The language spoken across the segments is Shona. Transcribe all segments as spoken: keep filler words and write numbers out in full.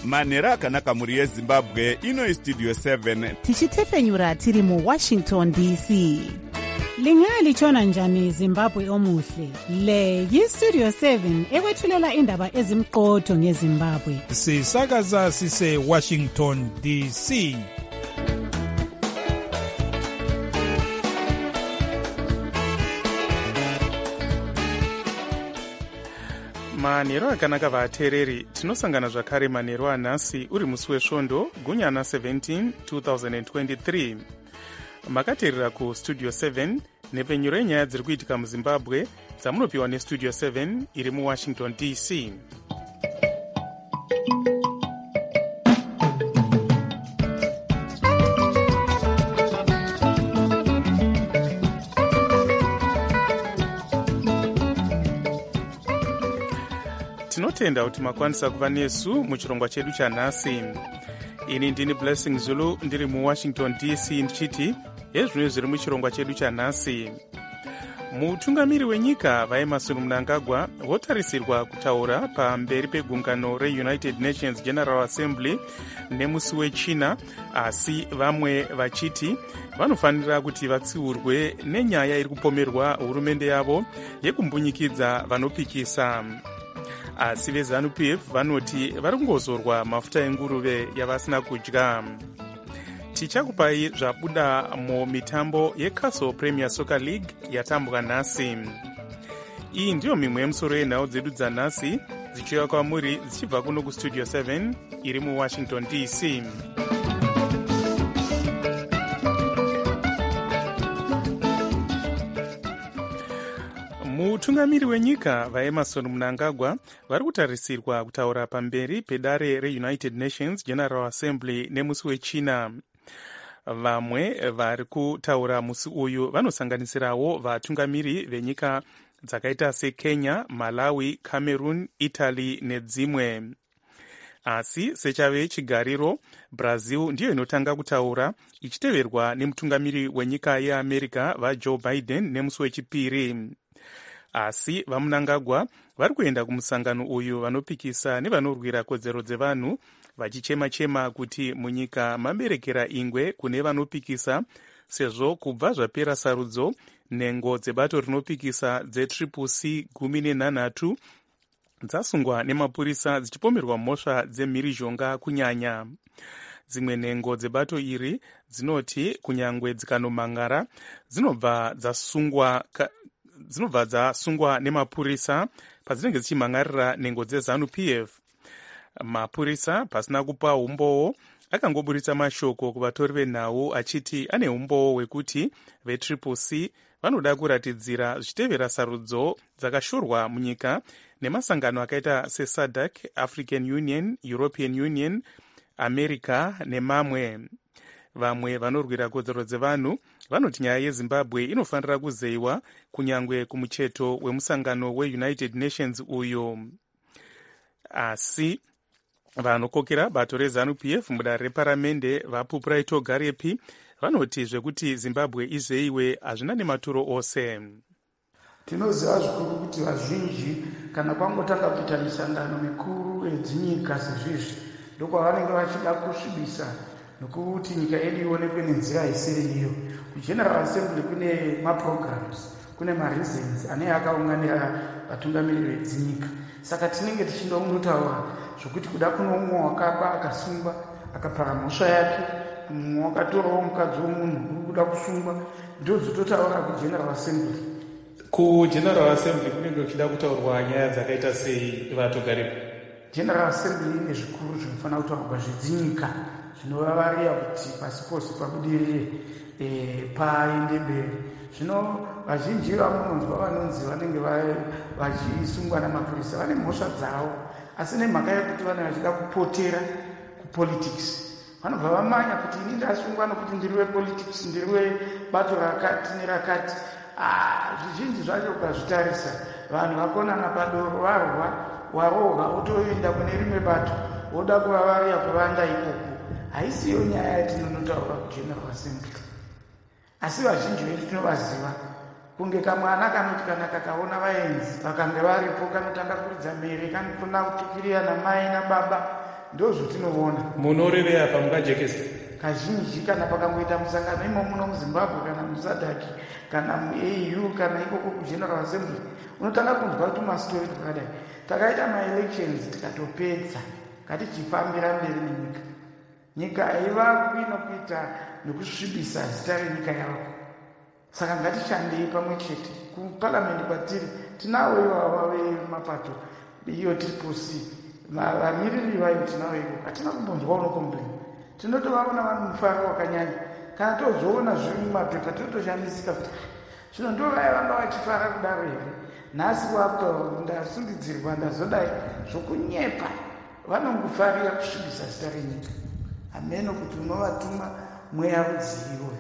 manhero akanaka mhuri yezimbabwe. Ino Studio seven tichitefenyura tiri mu Washington D C. Lingalitshona njani Zimbabwe omuhle? Le yi-Studio seven ekwethulela indaba ezimqotho ngeZimbabwe. Sisakaza sise Washington D C. manhero akanaka vateereri, tinosangana zvakare manhero anhasi uri musi wesvondo gunyana seventeen twenty twenty-three. Makateerera ku Studio seven nepfenyuro yenyaya dziri kuitika muZimbabwe dzamunopiwa neStudio seven iri muWashington D C. Tinotenda kuti makwanisa kuva nesu muchirongwa chedu chanhasi. Ini ndini Blessing Zulu ndiri muWashington D C ndichiti hezvino zviri muchirongwa chedu chanhasi. Mutungamiri wenyika vaEmmerson Mnangagwa votarisirwa kutaura pamberi pegungano reUnited Nations General Assembly nemusi wechina, asi vamwe vachiti vanofanira kuti vatsiurwe nenyaya iri kupomerwa hurumende yavo yekumbunyikidza vanopikisa. Asi veZANU P F vanoti vari kungozorwa mafuta enguruve yavasina kudya. Tichakupai zvabuda mumitambo yeCastle Premier Soccer League yatambwa nhasi. Iyi ndiyo mimwe yemusoro yenhau dzedu dzanhasi dzichiuya kwamuri dzichibva kuno kuStudio seven iri muWashington D C. Mutungamiri wenyika vaEmmerson Mnangagwa vari kutarisirwa kutaura pamberi pedare reUnited Nations General Assembly nemusi wechina. Vamwe vari kutaura musi uyu vanosanganisirawo vatungamiri venyika dzakaita seKenya, Malawi, Cameroon, Italy nedzimwe. Asi sechave chigariro, Brazil ndiyo inotanga kutaura ichiteverwa nemutungamiri wenyika yeAmerica vaJoe Biden nemusi wechipiri. Asi vaMnangagwa vari kuenda kumusangano uyu vanopikisa nevanorwira kodzero dzevanhu vachichema-chema kuti munyika maberekera ingwe kune vanopikisa, sezvo kubva zvapera sarudzo nhengo dzebato rinopikisa dzetriple C gumi nenhanhatu dzasungwa nemapurisa dzichipomerwa mhosva dzemhirizhonga kunyanya. Dzimwe nhengo dzebato iri dzinoti kunyangwe dzikanomangara dzinobva dzasungwa ka, dzinobva dzasungwa nemapurisa padzinenge dzichimangarira nhengo dzeZANU P F. Mapurisa pasina kupa umbowo akangoburitsa mashoko kuvatori venhau achiti ane umbowo hwekuti vetriple C vanoda kuratidzira zvichitevera sarudzo dzakashorwa munyika nemasangano akaita seSADC, African Union, European Union, America nemamwe. Vamwe vanorwira kodzero dzevanhu vanoti nyaya yeZimbabwe inofanira kuzeyiwa kunyangwe kumucheto wemusangano weUnited Nations uyo. Asi vanokokera bato reZANU P F mudare reparamende vaPupurai Togarepi vanoti zvekuti Zimbabwe izeyiwe hazvina nematuro ose. Tinoziva zvikuru kuti vazhinji kana kwangotanga kuita misangano mikuru yedzinyika sezvizvi ndokwavanenge vachida kusvibisa nokuti nyika yedu ionekwe nenzira isiri iyo. Kugeneral Assembly kune maprograms, kune mareasons ane akaunganira vatungamiri vedzinyika. Saka tinenge tichindotaura zvokuti kuda kuno umwe wakaba akasungwa akapara mhosva yake, umwe wakatorawo mukadzi womunhu uri kuda kusungwa, ndozototaura kuGeneral Assembly. KuGeneral Assembly kunenge kuchida kutaurwa nyaya dzakaita sei vatogarepo? General Assembly ine zvikuru zvinofanira kutaurwa zvedzinyika zvinovavariya kuti pasi pose pabudirire e, paende mberi. Zvino vazhinji vamunonzwa vanonzi vanenge vachisungwa namapurisa vane mhosva dzavo, asi nemhaka yekuti vanenge vachida kupotera kupolitics vanobva vamanya kuti ini ndasungwa nokuti ndiri wepolitics, ndiri webato rakati nerakati. Ah, zvizhinji zvacho ukazvitarisa vanhu vakonana padoro varwa warohwa otoenda kune rimwe bato voda kuvavariya kuvanda ikoko. Haisiyo nyaya yatinonotaura kuGeneral Assembly. Asi vazhinji vedu tinovaziva. Kunge kamwana kanoti kana kakaona vaenzi vakange varipo kanotanga kuridza mhere, kanotanga kutukirira namai nababa ndozvotinoona. Munorevera pamukajekesa kazhinji kana pakangoita musangano imo muno muZimbabwe kana musadhaki kana muA U kana ikoko kuGeneral Assembly, unotanga kunzwa tumastori twakadai. Takaita maelections tikatopedza, ngatichifambira mberi nenyika. Nyika haiva inokuita nekusvibisa zita renyika yavo. Saka ngatishandei pamwe chete. Kuparliament kwatiri tinawo ivava vemapato iyo triple C, vamiriri vayo tinawo iko. Hatina kumbonzwa unokomplain. Tinotovaona vane mufaro wakanyanya. Kana tozoona zviri mumapepa tinotoshandisika kuti zvino ndo vaya vanga vachifara kudaro here. Nhasi wapo ndasundidzirwa ndazodai zvokunyepa, vanongofarira kusvibisa zita renyika. Ameno kuti unovatuma mweya rudzivo.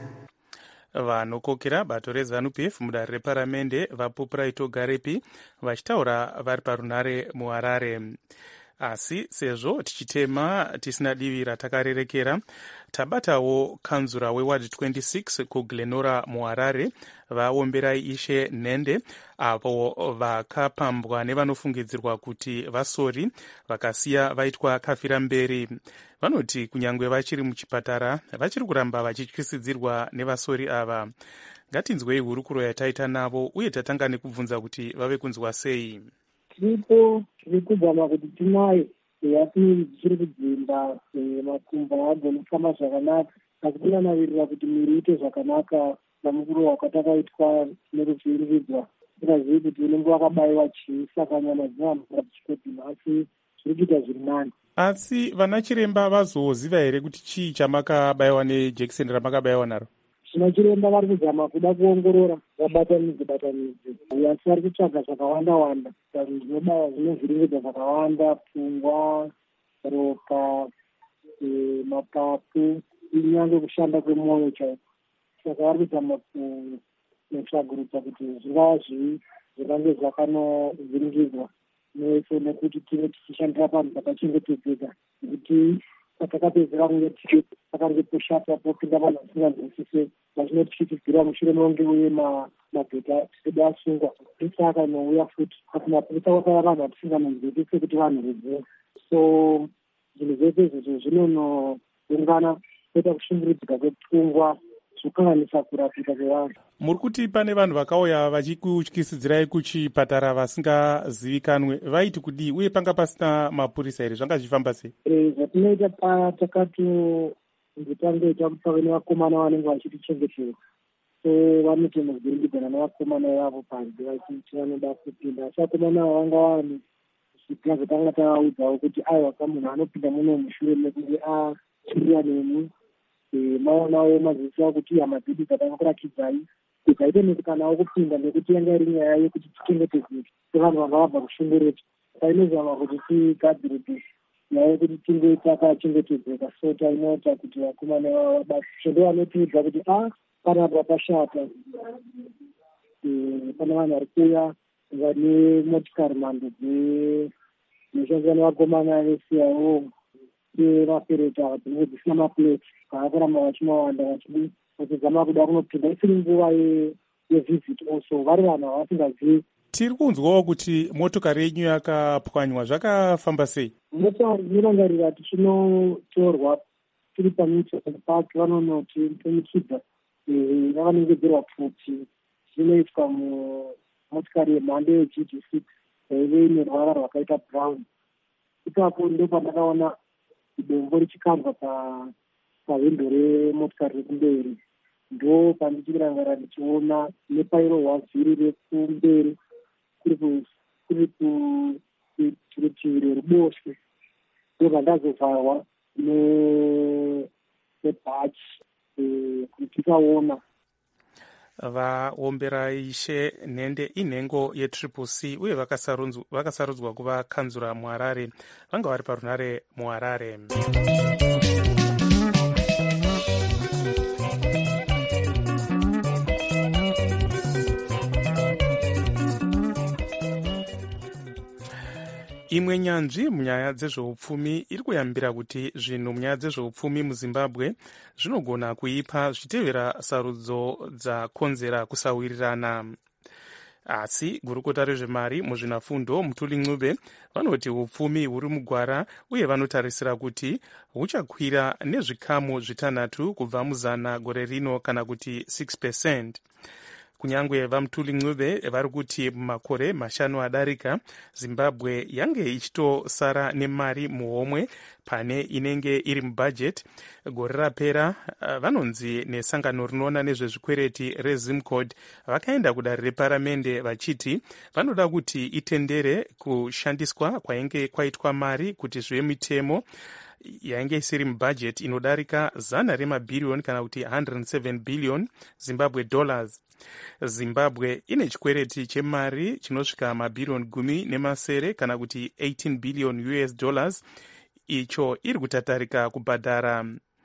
Vanokokera bato reZANU P F mudare reparamende vaPupuraito Garepi vachitaura vari parunare muHarare. Asi sezvo tichitema tisina divi ratakarerekera, tabatawo kanzura weward twenty-six kuGlenora muHarare vaomberai Ishe Nende, apo vakapambwa nevanofungidzirwa kuti vasori vakasiya vaitwa kafira mberi. Vanoti kunyangwe vachiri muchipatara vachiri kuramba vachityisidzirwa nevasori ava. Ngatinzwei hurukuro yataita navo uye tatanga nekubvunza kuti vave kunzwa sei. Tiripo tiri kuzama kuti tinaye yati tiri kudzimba makumbo agone kufamba zvakanaka, asi tinanavirira kuti miri ite zvakanaka namukuru wakatakaitwa nekuvhiridzwa. Tikazivi kuti unenge wakabayiwa chii, saka nyama dzinohamba dzichikodhima, asi zviri kuita zviri nani. Asi vana chiremba vazoziva here kuti chii chamakabayiwa nejekiseni ramakabayiwa naro? Zvina chiremba vari kuzama kuda kuongorora vabatanidze batanidze, asi vari kutsvaga zvakawanda wanda zvinobaya zvinovhiringidza zvakawanda, pfungwa, ropa, mapapu, inyange kushanda kwemwoyo chaiko. Saka vari kuzama kutsvagurudza kuti zvingava zvii zvikange zvakanovhiringidzwa neso, nekuti tive tichishandira panhu pakachengetedzeka, nekuti patakapedzera kunge pakange poshata popinda vanhu vasinganzwisise vachinotichitigirwa mushure mekunge uye mageta tisede asungwa. Ndosaka inouya futi kumapurisa kwakaya vanhu vatisinganzwisise kuti vanhu ruzivo. So zvinhu zvese izvozvo zvinonoungana kuita kushungurudzika kwepfungwa zvokanganisa kurapika kwevanhu. Muri kuti pane vanhu vakauya vachikutyisidzirai kuchipatara vasingazivikanwe, vaiti kudii uye panga pasina mapurisa here, zvanga zvichifamba sei? E, zvatinoita paya takatongotangoita kuti pave nevakomana vanenge vachitichengetera, so vanotonozviringidzana nevakomana vavo panze vachiti vanoda kupinda, asi vakomana ava vanga vane zviga zvatanga tavaudzawo kuti aiwa kamunhu anopinda muno mushure mekunge achirira nemi maonawo mazivisawo kuti hama dzedu dzatanga kurakidzai ukaite netukanawo kupinda nekuti yanga iri nyaya yekuti tichengetedzeke sevanhu vanga vabva kushungurudzwa. Tainozama kuti tigadzirike nyaya yekuti tinge takachengetedzeka, so tainoita kuti vakomana vabasho ndo vanotiudza kuti a panapa pashata, pane vanhu vari kuuya vane motikari mhando dzinoshandiswa nevakomana vesiyawo sevapereta dzinenge dzisina mapleti, vaakuramba vachimawanda vachidi vachizama kuda kunopinda isiri nguva yevisit also, vari vanhu havasingazivi. Tiri kunzwawo kuti motokari yenyu yakapwanywa, zvakafamba sei? Motokari inorangarira tichinotorwa tiri pamunicipal park, vanonoti tomikidza vakanongedzerwa pfuti zvinoitwa mumotokari yemhando yeG D six yaive ine ruvara rwakaita brown. Ipapo ndo pandakaona dombo richikandwa pahwindo remotokari rekumberi, ndo pandichirangara ndichiona nepairohwa vhiri rekumberi kuri kurutivi rweruboshwe, ndo pandazovharwa nebhachi kuti tikaona. Vaomberai Ishe Nende inhengo yetriple C uye vakasarudzwa kuva kanzura muHarare, vanga vari parunare muHarare. Imwe nyanzvi munyaya dzezveupfumi iri kuyambira kuti zvinhu munyaya dzezveupfumi muZimbabwe zvinogona kuipa zvichitevera sarudzo dzakonzera kusawirirana. asi gurukota rezvemari muzvinafundo Mutuli Ncube vanoti upfumi huri mugwara uye vanotarisira kuti huchakwira nezvikamu zvitanhatu kubva muzana gore rino kana kuti six percent. Kunyangwe vaMutuli Ncube vari kuti mumakore mashanu adarika Zimbabwe yange ichitosara nemari muhomwe pane inenge iri mubhajeti. Gore rapera vanonzi nesangano rinoona nezvezvikwereti reZimcod vakaenda kudare reparamende vachiti vanoda kuti itendere kushandiswa kwainge kwaitwa mari kuti zvive mitemo yainge isiri mubhajeti inodarika zana remabhiriyoni kana kuti one hundred seven billion Zimbabwe dollars. Zimbabwe ine chikwereti chemari chinosvika mabhiriyoni gumi nemasere kana kuti eighteen billion U S dollars icho iri kutatarika kubhadhara.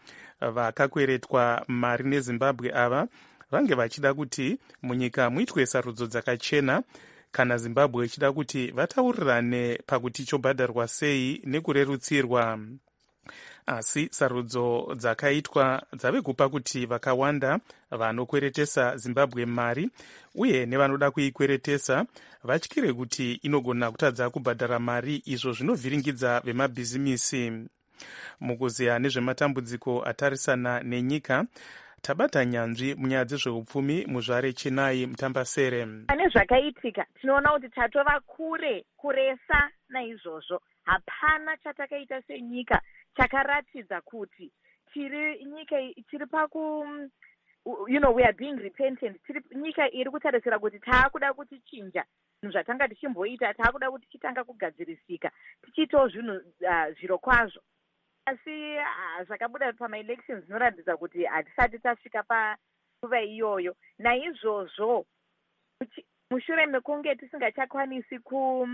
Vakakweretwa mari neZimbabwe ava vange vachida kuti munyika muitwe sarudzo dzakachena kana Zimbabwe ichida kuti vataurirane pakuti chobhadharwa sei nekurerutsirwa. Asi sarudzo dzakaitwa dzave kupa kuti vakawanda vanokweretesa Zimbabwe mari uye nevanoda kuikweretesa vatyire kuti inogona kutadza kubhadhara mari, izvo zvinovhiringidza vemabhizimisi. Mukuziya nezvematambudziko atarisana nenyika, tabata nyanzvi munyaya dzezveupfumi muzvare Chinai Mutambasere. Pane zvakaitika tinoona kuti tatova kure kuresa naizvozvo. Hapana chatakaita senyika chakaratidza kuti tiri nyika tiri paku you know we are being repentant. Tiri nyika iri kutarisira kuti taakuda kuti chinja zvinhu zvatanga tichimboita, taakuda kuti chitanga kugadzirisika tichitawo zvinhu zviro kwazvo. Asi zvakabuda pama-elections zvinoratidza kuti hatisati tasvika panguva iyoyo. Naizvozvo mushure mekunge tisingachakwanisi ku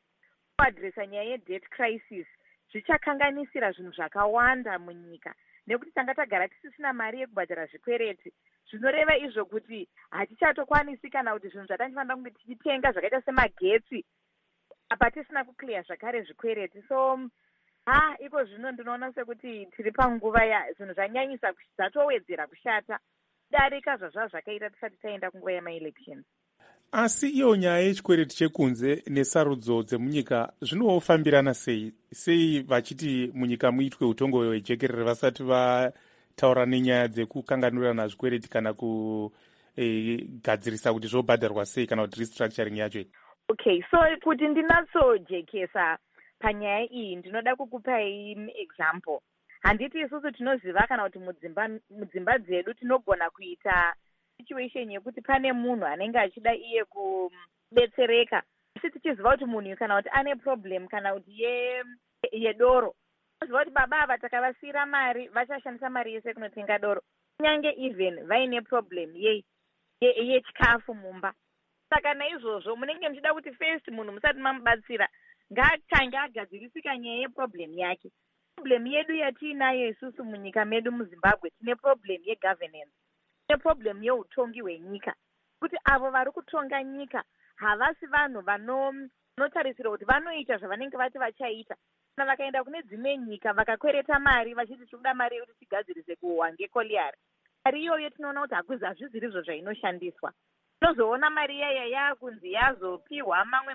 adresa nyaya yedebt crisis zvichakanganisira zvinhu zvakawanda munyika, nekuti tanga tagara tisisina mari yekubhadhara zvikwereti. Zvinoreva izvo kuti hatichatokwanisi kana kuti zvinhu zvatandifanira kunge tichitenga zvakaita semagetsi apa tisina kuclear zvakare zvikwereti. So ha iko zvino ndinoona sekuti tiri panguva ya zvinhu zvanyanyisa zvatowedzera kushata darika zvazva zvakaita tisati taenda kunguva yama-elections. Asi iyo nyaya yechikwereti chekunze nesarudzo dzemunyika zvinofambirana sei? Sei vachiti munyika muitwe utongo hwejekerere vasati vataura nenyaya dzekukanganurana zvikwereti kana kugadzirisa e, kuti zvobhadharwa sei kana kuti restructuring yacho? Okay, so kuti ndinatsojekesa panyaya iyi ndinoda kukupai example. Handiti isusu tinoziva kana kuti mudzimba mudzimba dzedu tinogona kuita situation yekuti pane munhu anenge achida iye kubetsereka, asi tichiziva kuti munhu kana kuti ane problem kana kuti ye yedoro, tichiziva kuti baba ava takavasiyira mari vachashandisa mari yese kunotenga doro, kunyange even vaine problem ye yechikafu mumba. Saka naizvozvo munenge muchida kuti first munhu musati mamubatsira ngaatange agadzirisika nyaya yeproblem yake. Problem yedu yatiinayo isusu munyika medu muZimbabwe tine problem yegovernance, tine problem yeutongi hwenyika, kuti avo vari kutonga nyika havasi vanhu vanotarisira kuti vanoita zvavanenge vati vachaita. Kana vakaenda kune dzimwe nyika vakakwereta mari vachiti tinoda mari yekuti tigadzirise kuhwa ngekoliari, mari iyoyo tinoona kuti hakuzi hazvizirizvo zvainoshandiswa. Tinozoona mari iyaya yakunzi yazopiwa mamwe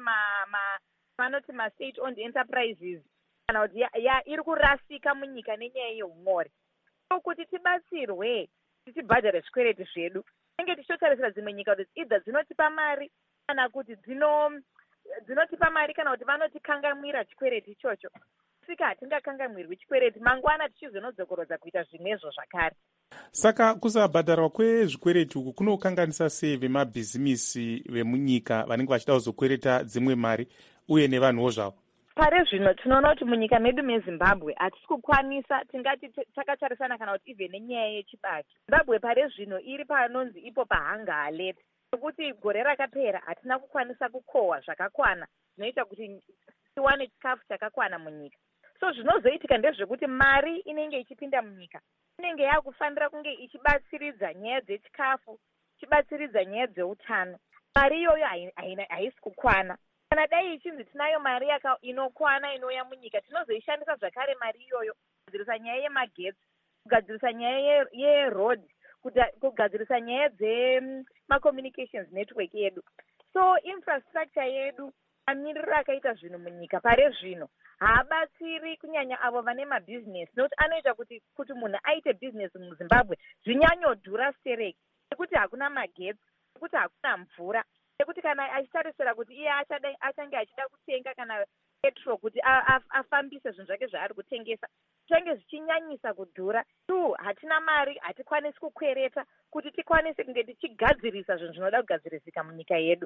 vanoti ma-state owned enterprises kana kuti iri kurasika munyika nenyaya yeumori. So kuti tibatsirwe tichibhadhara zvikwereti zvedu tinenge tichitotarisira dzimwe nyika kuti idza dzinotipa mari kana kuti dzinotipa mari kana kuti vanotikangamwira chikwereti ichocho. Sika hatingakangamwirwi chikwereti, mangwana tichizonodzokorodza kuita zvimwezvo zvakare. Saka kusabhadharwa kwezvikwereti uku kunokanganisa sei vemabhizimisi vemunyika vanenge vachida kuzokwereta dzimwe mari uye nevanhuwo zvavo? Pare zvino tinoona kuti munyika medu meZimbabwe hatisi kukwanisa, tingati takatarisana kana kuti even nenyaya yechibage. Zimbabwe pare zvino iri panonzi ipo pahanga alert, nokuti gore rakapera hatina kukwanisa kukohwa zvakakwana zvinoita kuti tiwane chikafu chakakwana munyika. So zvinozoitika ndezvekuti mari inenge ichipinda munyika inenge yakufanira kunge ichibatsiridza nyaya dzechikafu, ichibatsiridza nyaya dzeutano. Mari iyoyo haisi kukwana. Kana dai ichinzi tinayo mari inokwana inouya munyika, tinozoishandisa zvakare mari iyoyo kugadzirisa nyaya yemagetsi, kugadzirisa nyaya yeroad, kugadzirisa nyaya dzemacommunications network yedu. So infrastructure yedu, mamiriro akaita zvinhu munyika pare zvino haabatsiri kunyanya avo vane mabhizinesi, nokuti anoita kuti kuti munhu aite bhizinesi muZimbabwe zvinyanyodhura stereki, nekuti hakuna magetsi, nekuti hakuna mvura, nekuti kana achitarisira kuti iye achange achida kutenga kana petrol kuti afambise zvinhu zvake zvaari kutengesa, zvinenge zvichinyanyisa kudhura. Tu hatina mari, hatikwanisi kukwereta kuti tikwanise kunge tichigadzirisa zvinhu zvinoda kugadzirisika munyika yedu.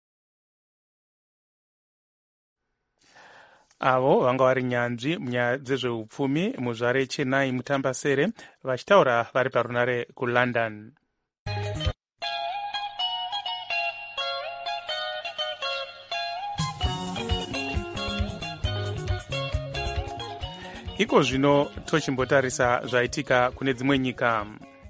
avo vanga vari nyanzvi munyaya dzezveupfumi muzvare Chennai Mutambasere vachitaura vari parunare kuLondon. Iko zvino tochimbotarisa zvaitika kune dzimwe nyika.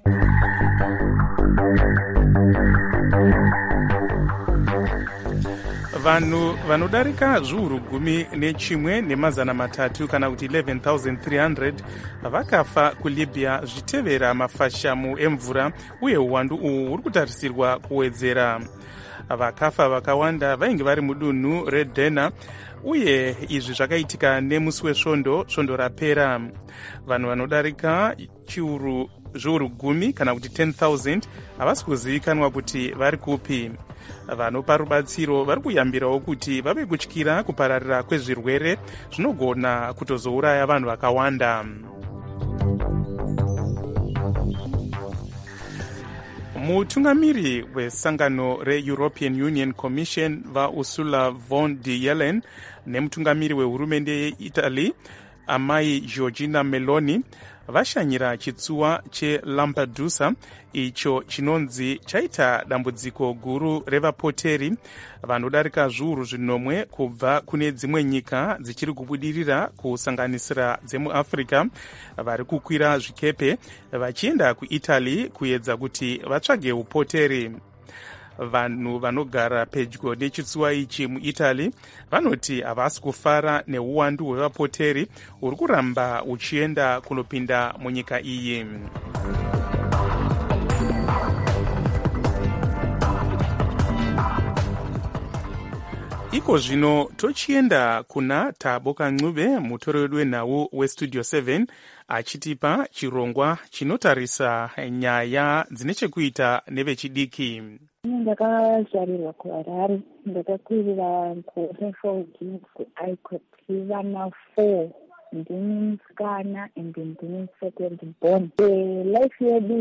Vanhu vanodarika zviuru gumi nechimwe nemazana matatu kana kuti eleven thousand three hundred vakafa kuLibya zvichitevera mafashamu emvura uye uwandu uhu huri kutarisirwa kuwedzera. Vakafa vakawanda vainge vari mudunhu reDenha uye izvi zvakaitika nemusi wesvondo, svondo rapera. Vanhu vanodarika chiuru zviuru gumi kana kuti ten thousand havasi kuzivikanwa kuti vari kupi. Vanopa rubatsiro vari kuyambirawo kuti vave kutyira kupararira kwezvirwere zvinogona kutozouraya vanhu vakawanda. Mutungamiri wesangano reEuropean Union Commission vaUrsula von der Leyen nemutungamiri wehurumende yeItaly amai Giorgia Meloni vashanyira chitsuwa cheLampedusa icho chinonzi chaita dambudziko guru revapoteri vanodarika zviuru zvinomwe kubva kune dzimwe nyika dzichiri kubudirira kusanganisira dzemuAfrica vari kukwira zvikepe vachienda kuItaly kuedza kuti vatsvage upoteri. Vanhu vanogara pedyo nechitsuwa ichi muItaly vanoti havasi kufara neuwandu hwevapoteri huri kuramba uchienda kunopinda munyika iyi. Iko zvino tochienda kuna Tabo Kancube, mutori wedu wenhau weStudio seven, achitipa chirongwa chinotarisa nyaya dzine chekuita nevechidiki. Ndakazvarirwa kuHarare, ndakakwirira kurefogi kuIcotiva four, ndini musikana ende ndini second born. Life yedu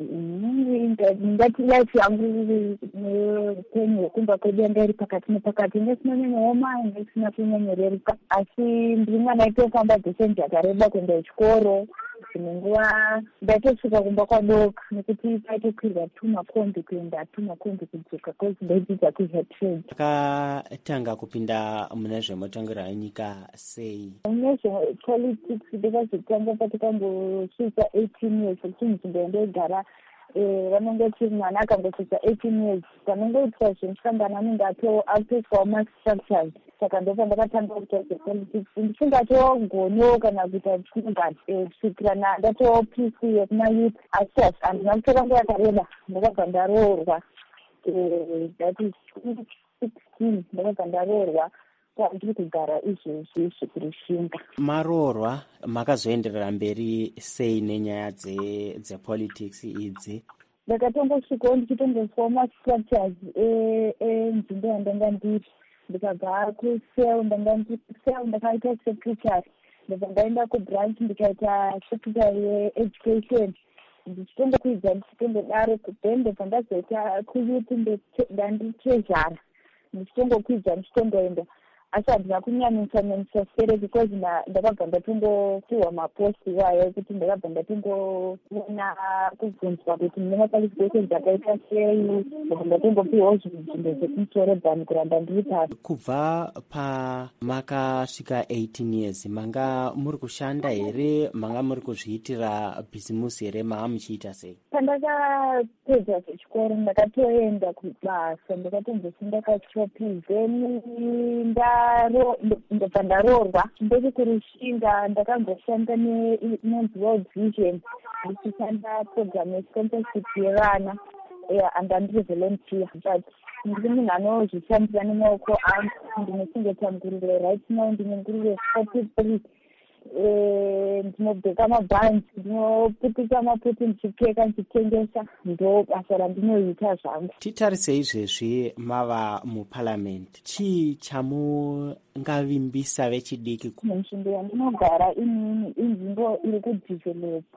ndati life yangu neupenyu hwekumba kwedu yanga iri pakati nepakati, ndisina nyanyaoma ndisina kunyanyorereka, asi ndiri mwana aitofamba distance yakareba kuenda kuchikoro. Dzimwe nguva ndaitosvika kumba kwadoka nekuti paitokwirwa tumakombi kuenda tumakombi kudzoka kozi ndaidzidza kuHertrade. Takatanga kupinda mune zvemutongerwa wenyika sei? Mune zvepolitics ndakazotanga patakambosvitsa eighteen years kuti nzvimbo yandaigara vanongoti mwana akangosvitsa eighteen years panongoitwa zvemusangano anenge atoiswawo mastructures. Saka ndipo ndakatanga kuita zvepolitics ndisingatogoniwo kana kuita chingani kusvikira ndatopisiye kumayouth access handina kutoranga yakareba ndakabva ndaroorwa that is twenty sixteen ndakabva ndaroorwa ndiri kugara izvezvi zvekurushinga. Maroorwa makazoenderera mberi sei nenyaya dzepolitics idzi? Ndakatongosvikawo ndichitongoswawo mastructures enzvimbo yandanga ndiri, ndikabva kusel ndanga ndisel ndakaita secretary, ndibva ndaenda kubranch ndikaita secretary yeeducation, ndichitongokwidza ndichitongodaro then ndibva ndazoita kuyouth ndanditreasure, ndichitongokwidza ndichitongoenda, asi handina kunyanyisa nyanyisa sere because ndakabva ndatongopiwa maposti iwayo kuti ndakabva ndatongoona kubvunzwa kuti mune maqualifications akaita sei, ndakabva ndatongopiwawo zvinhu zvekumusoro dzani kuramba ndiri pasi. Kubva pamakasvika eighteen years manga muri kushanda here, manga muri kuzviitira bhizimusi here, manga muchiita sei? Pandakapedza zvechikoro ndakatoenda kubasa, ndakatonzosunda kachopi, then ndobva ndaroorwa ndiri kurushinga. Ndakangoshanda nenonzi World Vision ndichishanda program yesponsorship yevana, and andiri volunteer but ndiri munhu anozvifambisa nemaoko angu. Ndinochengeta nguruve right now, ndine nguruve forty three. Ndinobheka mabhanzi, ndinoputisa maputi, ndichipfeka, ndichitengesa. Ndo basa randinoita zvangu. Titarise izvezvi mava muparliament, chii chamungavimbisa vechidiki? Nzvimbo yandinogara inini inzvimbo iri kudhivhelopa,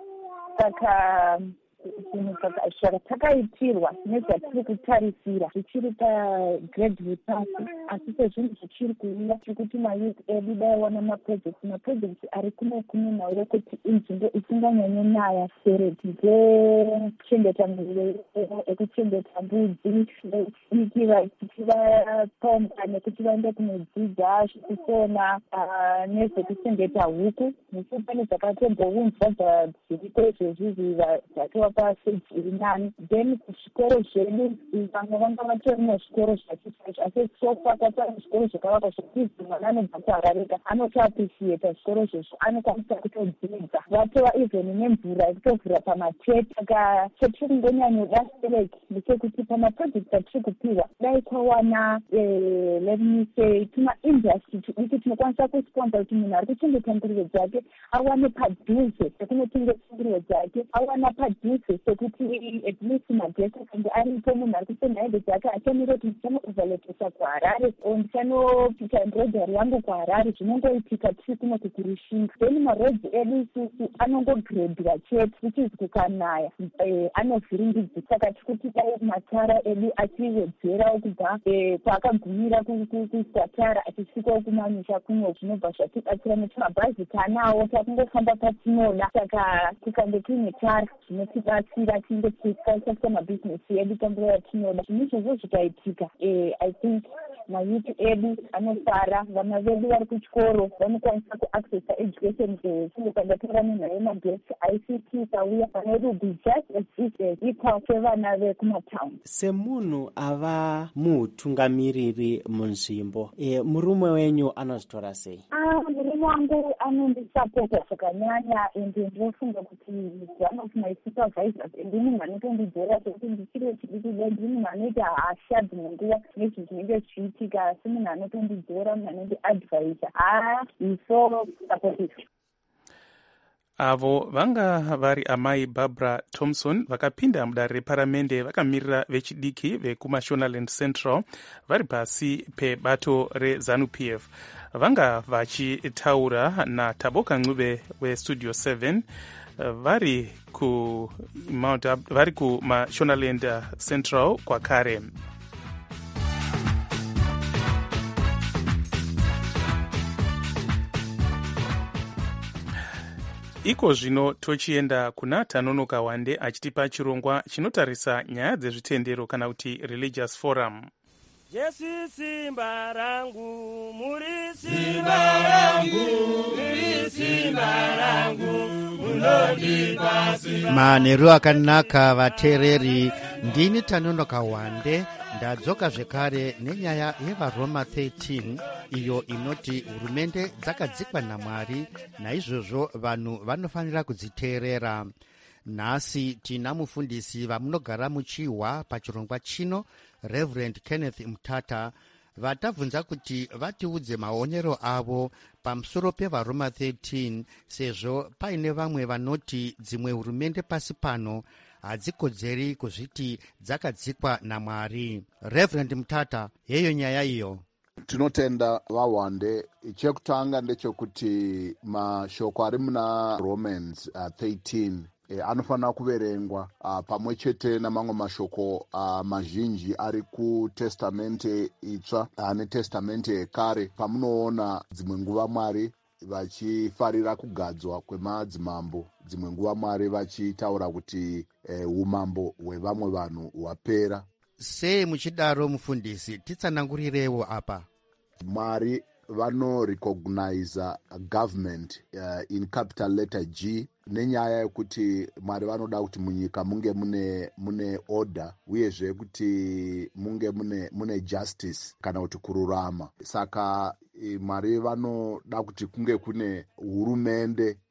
saka zvinhu zvatakaitirwa nezvatiri kutarisira zvichiri pagredhi repasi, asi sezvinhu zvichiri kuuya zvekuti mayouth edu daiwana maprojekti maprojekti ari kuno kuno nawo ekuti inzvimbo isinganyanyonaya sereti dzekuchengeta nguruve, ekuchengeta mbudzi, ekubikira tichivapomba nekuti vaende kunodzidza zvekusona nezvekuchengeta huku. Huku pane dzakatombounzwa dziriko izvezvi zvatowa paseji iri nani. Then kuzvikoro zvedu vamwe vanga vatorina zvikoro zvachisacho, asi sofa tatana zvikoro zvakavakwa zvekuti mwana anobva kuhararika anotoappreciata zvikoro zvezvo, anokwanisa kutodzidza. Vatova even nemvura yekutovhura pamateti. Saka chetiri kungonyanyoda sereki ndechekuti pamaprojekti atiri kupiwa dai kwawana let me say tuma industry tudiki tinokwanisa kusponsa kuti munhu ari kuchengeta nguruve dzake awane padhuze sekunotengesa nguruve dzake, awana padhuze sekuti at least magesi akange aripo, munhu ari kusenga hembe dzake achamira kuti ndichanoovhaletesa kuharare o ndichanopita embroidery yangu kuharare. Zvinongoitika tiri kuno kukurushinga. Then marodzi edu isusu anongogredwa chete, which is kukanaya anovhiringidzwa. Saka tikuti dai matara edu achiwedzerawo kubva paakagumira kustatara achisvikawo kumamisha kuno, zvinobva zvatibatsira netumabhazi tanawo takungofamba patinoda. Saka tikange tiine tara zvinotibatsira tinge tichikwanisa mabhizinesi edu panguva yatinoda. Zvinhu izvozvo zvikaitika, I think mayuthi edu anofara, vana vedu vari kuchikoro vanokwanisa kuaccessa education zvefu. Kandatora minha yemagesi I C T ikauya, vana vedu be just as equal sevana vekumatown. Semunhu ava mutungamiriri munzvimbo, e, murume wenyu anozvitora sei? Ah, murume wangu anondisapota zvakanyanya ende ndinofunga kuti one of my supervisors ende munhu anotondidzora sekuti ndichiri wechidiki dai ndiri munhu anoita hasha dzimwe nguva nezvinhu zvinenge zvichiitika, asi munhu anotondidzora, munhu anondiadvisa. Ah, he's so supportive. Avo vanga vari amai Barbara Thompson vakapinda mudare reparamende vakamirira vechidiki vekumashonaland central vari pasi pebato reZANU-P F. Vanga vachitaura naTaboka Ncube westudio seven vari ku Mount vari kumashonaland central kwakare. Iko zvino tochienda kuna Tanonoka Wande achitipa chirongwa chinotarisa nyaya dzezvitendero kana kuti religious forum. Jesu simba rangu, muri simba rangu, muri simba rangu, munodipa simba. Manheru akanaka vateereri, ndini Tanonoka Wande ndadzoka zvekare nenyaya yevaRoma thirteen iyo inoti hurumende dzakadzikwa naMwari, naizvozvo vanhu vanofanira kudziteerera. Nhasi tina mufundisi vamunogara muchihwa pachirongwa chino, Reverend Kenneth Mutata, vatabvunza kuti vatiudze maonero avo pamusoro pevaRoma thirteen, sezvo paine vamwe vanoti dzimwe hurumende pasi pano hadzikodzeri kuzviti dzakadzikwa naMwari. Reverend Mutata, yeyo nyaya iyo. Tinotenda vaWande. Chekutanga ndechekuti mashoko ari muna Romans uh, thirteen E, anofanira kuverengwa uh, pamwe chete namamwe mashoko uh, mazhinji ari kutestamente itsva uh, netestamente yekare, pamunoona dzimwe nguva Mwari vachifarira kugadzwa kwemadzimambo, dzimwe nguva Mwari vachitaura kuti uh, umambo hwevamwe vanhu hwapera. Sei muchidaro mufundisi, titsanangurirewo apa. Mwari vanorecognize government uh, in capital letter G, nenyaya yekuti Mwari vanoda kuti munyika munge mune mune order, uyezve kuti munge mune mune justice kana kuti kururama. Saka Mwari vanoda kuti kunge kune hurumende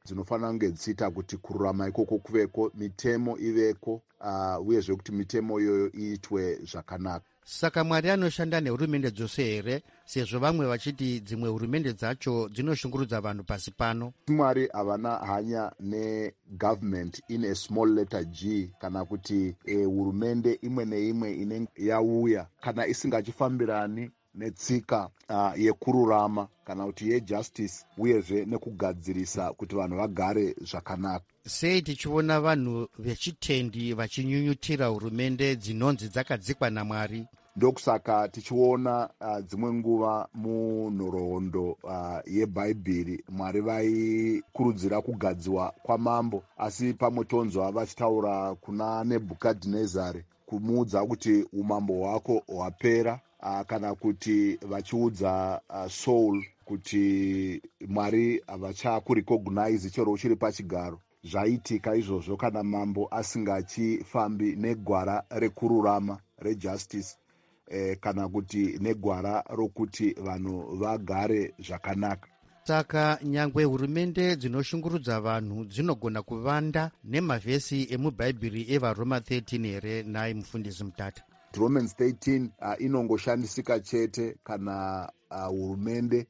dzinofanira kunge dzichiita kuti kururama ikoko kuveko, mitemo iveko, uh, uyezve kuti mitemo iyoyo iitwe zvakanaka. Saka Mwari anoshanda nehurumende dzose here, sezvo vamwe vachiti dzimwe hurumende dzacho dzinoshungurudza vanhu pasi pano? Mwari havana hanya negovernment in a small letter G, kana kuti e, hurumende imwe neimwe inenge yauya kana isingachifambirani netsika uh, yekururama kana kuti yejustice, uyezve nekugadzirisa kuti vanhu vagare zvakanaka. Sei tichiona vanhu vechitendi vachinyunyutira hurumende dzinonzi dzakadzikwa naMwari? Ndokusaka tichiona uh, dzimwe nguva munhoroondo uh, yebhaibheri Mwari vaikurudzira kugadziwa kwamambo, asi pamwe tonzwa vachitaura kuna Nebhukadhinezari kumuudza kuti umambo hwako hwapera, uh, kana kuti vachiudza uh, Saul kuti Mwari havachakurecognize chero uchiri pachigaro. Zvaitika izvozvo kana mambo asingachifambi negwara rekururama rejustice, eh, kana kuti negwara rokuti vanhu vagare zvakanaka. Saka nyangwe hurumende dzinoshungurudza vanhu dzinogona kuvanda nemavhesi emubhaibheri evaRoma thirteen here, naye mufundisi Mutata? Romans thirteen uh, inongoshandisika chete kana uh, hurumende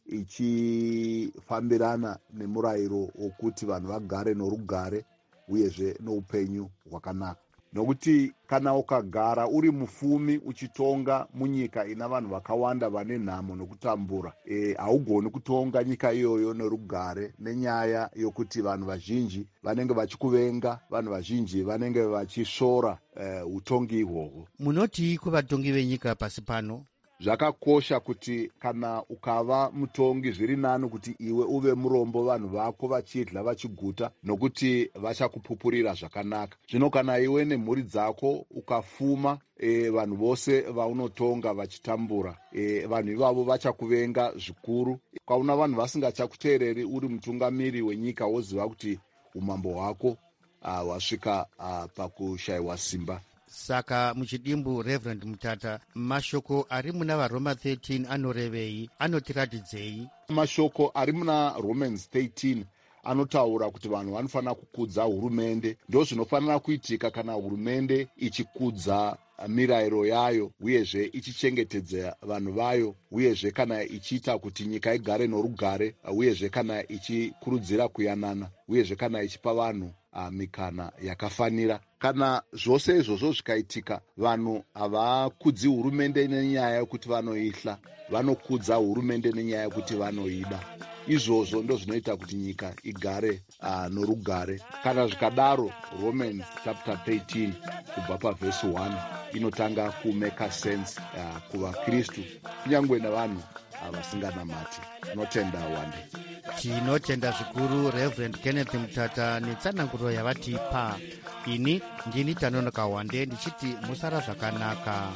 ichifambirana nemurayiro wokuti vanhu vagare norugare uyezve noupenyu hwakanaka. Nokuti kana ukagara uri mufumi uchitonga munyika ina vanhu vakawanda vane nhamo nokutambura, e, haugoni kutonga nyika iyoyo nerugare, nenyaya yokuti vanhu vazhinji vanenge vachikuvenga, vanhu vazhinji vanenge vachisvora uh, utongi ihwohwo. Munoti kuvatongi venyika pasi pano? Zvakakosha kuti kana ukava mutongi zviri nani kuti iwe uve murombo vanhu vako vachidla vachiguta, nokuti vachakupupurira zvakanaka. Zvino kana iwe nemhuri dzako ukafuma, e, vanhu vose vaunotonga vachitambura, e, vanhu ivavo vachakuvenga zvikuru. Ukaona vanhu vasingachakuteereri uri mutungamiri wenyika, woziva kuti umambo hwako hwasvika uh, uh, pakushayiwa simba. Saka muchidimbu Reverend Mutata, mashoko ari muna vaRoma thirteen anorevei, anotiratidzei? Mashoko ari muna Romans thirteen anotaura kuti vanhu vanofanira kukudza hurumende. Ndo zvinofanira kuitika kana hurumende ichikudza mirayiro yayo, uyezve ichichengetedza vanhu vayo, uyezve kana ichiita kuti nyika igare norugare, uyezve kana ichikurudzira kuyanana, uyezve kana ichipa vanhu uh, mikana yakafanira. Kana zvose izvozvo zvikaitika, vanhu havakudzi hurumende nenyaya yokuti vanoihla, vanokudza hurumende nenyaya yokuti vanoida. Izvozvo ndo zvinoita kuti nyika igare uh, norugare. Kana zvikadaro, Romans chapter thirteen kubva pavhesi one inotanga kumeka sense uh, kuva Kristu, kunyangwe navanhu vasinganamati. Tinotenda wande. Tinotenda zvikuru Reverend Kenneth Mutata netsananguro yavatipa. Ini ndini Tanonoka Wande ndichiti musara zvakanaka.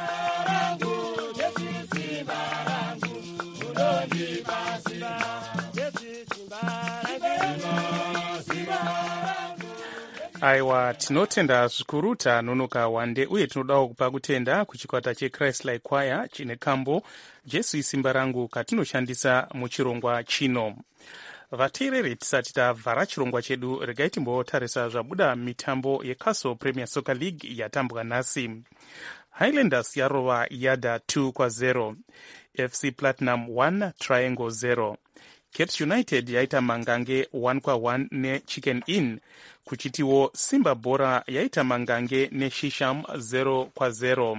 Aiwa, tinotenda zvikuru Tanonoka Wande, uye tinodawo kupa kutenda kuchikwata cheChrist Like Choir chine kambo Jesu isimba rangu katinoshandisa muchirongwa chino. Vateereri, tisati tavhara chirongwa chedu, regai timbotarisa zvabuda mitambo yeCastle Premier Soccer League yatambwa nhasi. Highlanders yarova Yada two kwa zero, F C Platinum one Triangle zero. Caps United yaita Mangange one kwa one neChicken Inn, kuchitiwo Simba Bora yaita Mangange neShisham zero kwa zero.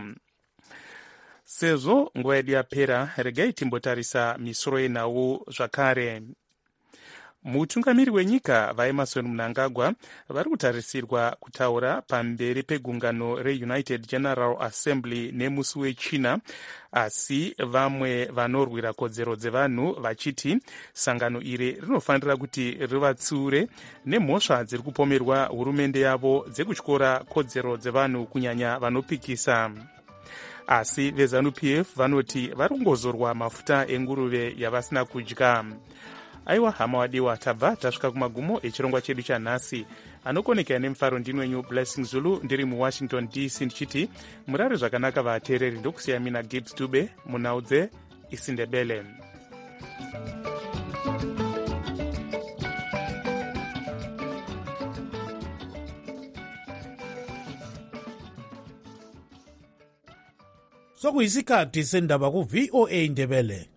Sezvo nguva yedu yapera, regai timbotarisa misoro yenhau zvakare. Mutungamiri wenyika vaEmmerson Mnangagwa vari kutarisirwa kutaura pamberi pegungano reUnited General Assembly nemusi wechina, asi vamwe vanorwira kodzero dzevanhu vachiti sangano iri rinofanira kuti rivatsiure nemhosva dziri kupomerwa hurumende yavo dzekutyora kodzero dzevanhu kunyanya vanopikisa. Asi veZANU-P F vanoti vari kungozorwa mafuta enguruve yavasina kudya. Aiwa hama wadiwa, tabva tasvika kumagumo echirongwa chedu chanhasi. Anokonekera nemufaro ndinwenyu Blessing Zulu, ndiri muWashington D C ndichiti murare zvakanaka vateereri. Ndokusiya mina Gibbs Dube munaudze isindebele. sokuyisikhathi sendaba ku-V O A Ndebele.